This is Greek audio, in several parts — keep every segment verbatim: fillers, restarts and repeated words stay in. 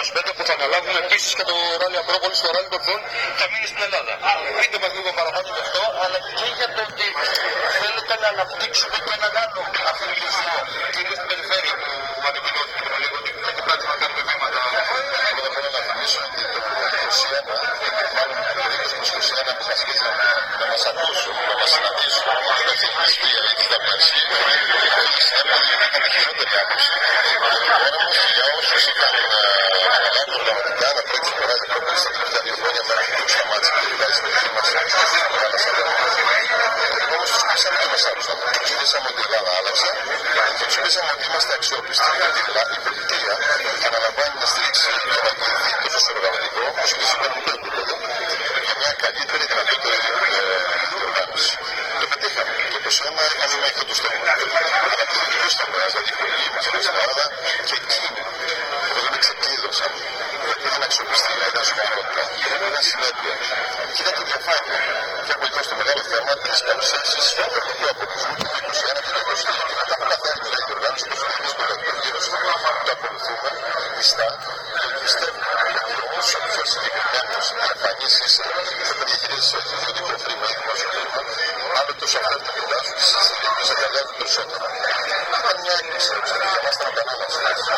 είκοσι πέντε που θα αναλάβουμε επίσης και το Ράλι Ακρόπολης, το Ράλι των Δουν θα μείνει στην Ελλάδα. Πείτε μας λίγο παραπάνω γι' αυτό, αλλά και για το ότι θέλετε να αναπτύξουμε και έναν άλλο αθλητισμό, κυρίως στην περιφέρεια που ανακοινώθηκε πριν λίγο, ότι θα πρέπει να κάνουμε βήματα. Εγώ δεν μπορώ να θυμίσω ότι το είκοσι ένα, μάλλον το είκοσι είκοσι ένα που θα αρχίσουν να μας ακούσουν, να μας συναντήσουν, να μας εθνιστεί, γιατί θα περάσει, είχαμε χειρότερη άποψη. Όμως για όσους είχαν αναλάβει οργανωτικά να τρέξει το Ράλι Ακρόπολης τα τελευταία δύο χρόνια μέχρι που σταμάτησε και βγάζει στην αρχή μας όμως τους πείσαμε και μας άκουσαν. Τους πείσαμε ότι η Ελλάδα άλλαξε και τους πείσαμε ότι είμαστε αξιόπιστοι. Γιατί η Βουλγαρία αναλαμβάνει να στηρίξει και να βοηθεί τόσο στο οργανωτικό όσο και σε οικονομικό επίπεδο για μια καλύτερη, δυνατότερη διοργάνωση. Το πετύχαμε. Το είκοσι ένα είχαμε μέχρι το στόχο. Αλλά το δικαιός ήταν δηλαδή η χωρική μας στην Ελλάδα και εκείνη που δεν ξεκλείδωσαν. Γιατί δεν αξιοπιστία, ήταν σοβαρότητα, ήταν συνέπεια. Και ήταν και διαφάνεια. Και από εδώ στο μεγάλο θέμα της παρουσίασης του ευρωπαϊκού αποκλεισμού του είκοσι ένα και του είκοσι δύο. Και μετά από κάθε άλλη μεγάλη διοργάνωση του είκοσι δύο και του είκοσι δύο το ακολουθούμε πιστά και πιστεύουμε ότι όσο πιο συγκεκριμένος διαφανής είσαι θα διαχειρίζεσαι το ιδιωτικό χρήμα ή δημόσιο χρήμα, άλλο τόσο αυτό το κοιτάζουν και στις συνδίκες θα διαλέγουν περισσότερα. Ήταν μια έκκληση για μας ήταν κανένας.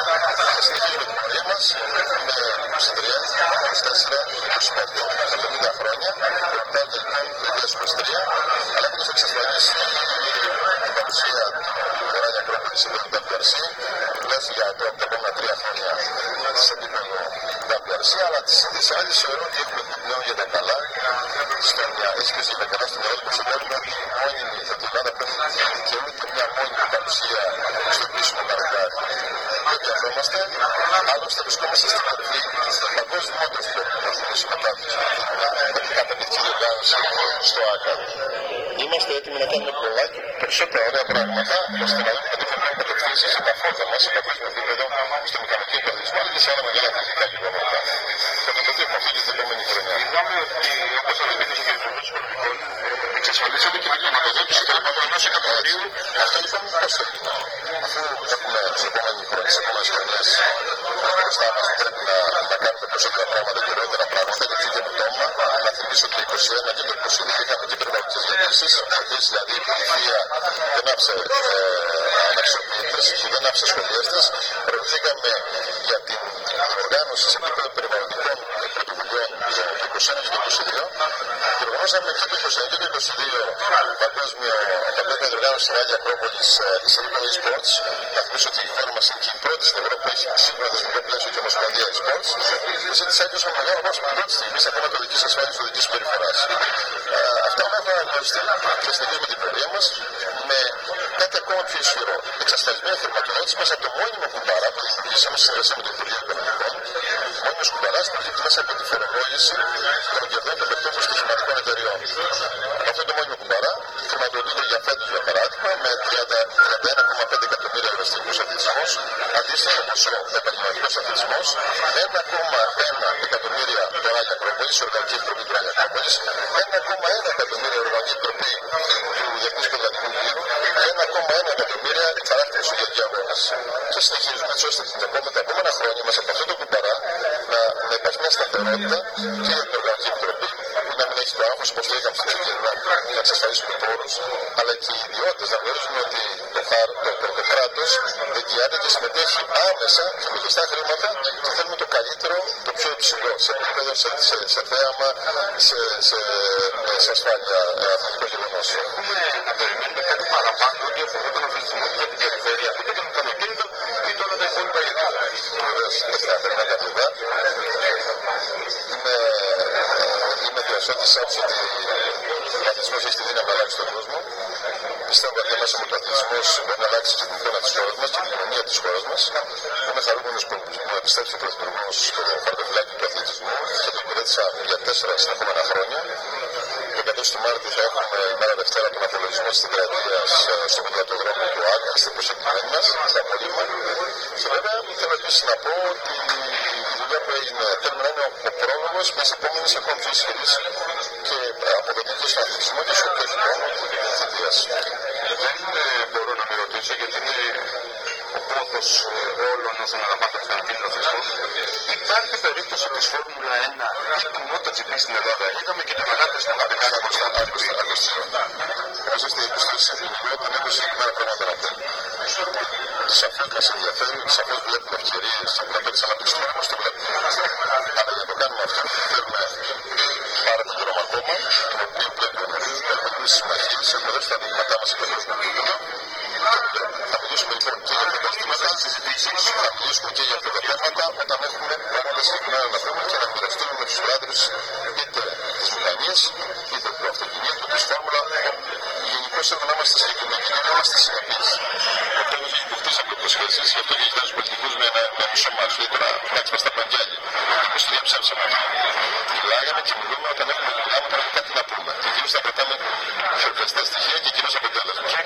Θα συνεχίσουμε την πορεία μας με είκοσι τρία, είκοσι τέσσερα, είκοσι πέντε, εβδομήντα χρόνια, μετά το είκοσι τρία, αλλά και το θα εξασφαλίσει την παρουσία του Ράλι Ακρόπολης σε επίπεδο ντάμπλιου αρ σι, λες για τα επόμενα τρία χρόνια σε επίπεδο ντάμπλιου αρ σι, αλλά τις άλλες θεωρώ ότι έχουμε πλέον για τα καλά στον ίσκιος και τα καλά στην Ελλάδα που θέλουμε μόνιμη θα την Ελλάδα πρέπει να δικαιούται μια μόνιμη παρουσία στο επίσημο καλοκαίρι. Δεν βιαζόμαστε, άλλωστε βρισκόμαστε στην κορυφή παγκόσμιου μόντρου του συμμετάδους. Έχει καταπληκτική διοργάνωση στο ΆΚΑ. Είμαστε έτοιμοι να κάνουμε πολλά και περισσότερα ωραία πράγματα ώστε να δούμε κατευθυντικές κατευθύνσεις σε τα φόρτα μας σε παγκόσμιο επίπεδο στο μηχανικό επαγγελματισμό αλλά και σε άλλα μεγάλα αθλητικά γεγονότα. Θα το πετύχουμε αυτό και την επόμενη χρονιά. Είδαμε ότι όπως αναπτύχθηκε και η Βουλή Σκορπικών εξασφαλίσατε και την χρηματοδότηση χρήματο ενός εκατομμυρίου. Αυτό λοιπόν πώς θα γίνει. Αφού έχουμε τις επόμενες χρονιές, τις επόμενες χρονιές μπροστά μας πρέπει να, να κάνουμε περισσότερα πράγματα και ωραίτερα πράγματα και την καινοτόμα. Να θυμίσω ότι το είκοσι ένα και το είκοσι δύο είχαμε και περιβαλλοντικές γεννήσεις, αυτές δηλαδή η πολιτεία δεν άφησε αναξιοποιητές και δεν άφησε σχολιάστες. Προωθήκαμε για την οργάνωση σε επίπεδο περιβαλλοντικών πρωτοβουλειών για το είκοσι ένα και το είκοσι δύο. Και οργανώσαμε και το είκοσι ένα και το είκοσι δύο παγκόσμια διοργάνωση στη Ράλι Ακρόπολης σε επίπεδο e-sports. Να θυμίσω ότι η χώρα μας είναι και η πρώτη στην Ευρώπη που έχει σύγχρονο δεσμικό πλαίσιο και ομοσπονδία e-sports. Και ζήτησα έντονα με μεγάλο βάσο την πρώτη στιγμή σε θέματα οδικής ασφάλειας και οδικής συμπεριφοράς. Αυτά όλα θα γνωριστεί και συνεχίζουμε την πορεία μας με κάτι ακόμα πιο ισχυρό. Εξασφαλισμένη χρηματοδότηση μέσα από το μόνιμο κουμπάρα που δημιουργήσαμε στη συνεργασία με το Υπουργείο Οικονομικών. Μόνιμος κουμπαράς προκύπτει μέσα από τη φορολόγηση των κερδών των παιχτών στοιχηματικών εταιριών. Αυτό το μόνιμο κουμπαρά χρηματοδοτείται για φέτος για παράδειγμα με τριάντα ένα κόμμα πέντε εκατομμύρια ευρώ αστυνομικός αθλητισμός, αντίστοιχο ποσό επαγγελματικός αθλητισμός, ένα κόμμα ένα εκατομμύρια το Ράλι Ακρόπολης, η Οργανική Επιτροπή του Ράλι Ακρόπολης, ένα κόμμα ένα εκατομμύρια η Οργανική Επιτροπή του Διεθνούς Ποδηλατικού Γύρου, ένα κόμμα ένα εκατομμύρια οι παράκτητες του Διεθνούς Αγώνας. Και συνεχίζουμε έτσι ώστε την επόμενη, τα επόμενα χρόνια μας από αυτό το κουμπαρά να, να υπάρχει μια σταθερότητα και για την Οργανική Επιτροπή που να μην έχει το άγχος όπως το είχαμε στην αρχή να εξασφαλίσουμε πόρους, αλλά και οι ιδιώτες να γνωρίζουν ότι το, το, το, το κράτος εγγυάται και συμμετέχει άμεσα και με κλειστά χρήματα και θέλουμε το καλύτερο, το πιο υψηλό σε επίπεδο, σε, σε, σε θέαμα, σε, σε, σε ασφάλεια αθλητικό γεγονός. Έχουμε να περιμένουμε κάτι παραπάνω ότι αφορά τον αθλητισμό για την περιφέρεια, είτε τον καλοκαίρι είτε όλα τα υπόλοιπα ειδικά. Βεβαίως, δεν θα ήθελα να καθηγητά. Είμαι, είμαι διασώτης άψη ότι ο αθλητισμός έχει τη δύναμη να αλλάξει τον κόσμο. Πιστεύω ότι μέσα από τον αθλητισμό μπορεί να αλλάξει και την εικόνα της χώρας μας και την κοινωνία της χώρας μας. Είμαι χαρούμενος που μου επιστρέψει ο Πρωθυπουργός στο χαρτοφυλάκιο του αθλητισμού και το υπηρέτησα για τέσσερα συνεχόμενα χρόνια. Το εκατό του Μάρτη θα έχουμε ημέρα Δευτέρα τον απολογισμό της τετραετίας στο ποδηλατόδρομο του ΆΚΑ, στην προσεκτημένη μας, στα Απολύμα. Και βέβαια θέλω επίσης να πω ότι η δουλειά που έγινε θέλουμε να είναι ο πρόλογος μιας επόμενης ακόμη πιο ισχυρής και αποδοτικής στον αθλητισμό και στο τεχνικό θητείας. Δεν μπορώ να με ρωτήσω γιατί είναι ο πόθος όλων όσων αναπτύσσουν στον αντίθετο θεσμό. Υπάρχει περίπτωση της Φόρμουλα ένα ή του MotoGP στην Ελλάδα. Είδαμε και την αγάπη των Αμερικάνων μπροστά από την Ελλάδα. Όσο στην υποστήριξη όταν έχουμε συγκεκριμένα πράγματα να θέλουμε. Σαφώς μας ενδιαφέρει, σαφώς βλέπουμε ευκαιρίες, να παίξει ένα πιστό, όπως το βλέπουμε. Αλλά για να το κάνουμε αυτό, θέλουμε πάρα πολύ δρόμο ακόμα, το οποίο πρέπει να έχουμε συμμαχίες, έχουμε δώσει τα δείγματά μας σε παγκόσμιο επίπεδο. Θα μιλήσουμε λοιπόν και για αυτά τα θέματα, θα μιλήσουμε και για αυτά τα θέματα όταν έχουμε πράγματα συγκεκριμένα να πούμε και να μοιραστούμε με τους πρόεδρους είτε της μηχανής, είτε του αυτοκινήτου, της Φόρμουλα. Γενικώς έχουμε να είμαστε συγκεκριμένοι, να είμαστε συνεπείς. Οπότε δεν υποκτήσαμε υποσχέσεις, γι' αυτό και κοιτάμε τους πολιτικούς με ένα μισό μάτσο ή τώρα φτιάξαμε στα παγκιάλια. Όπως το διαψεύσαμε. Μιλάγαμε και μιλούμε όταν έχουμε μιλάμε, όταν έχουμε κάτι να πούμε. Και κυρίως θα κρατάμε φευγαστά στοιχεία και κυρίως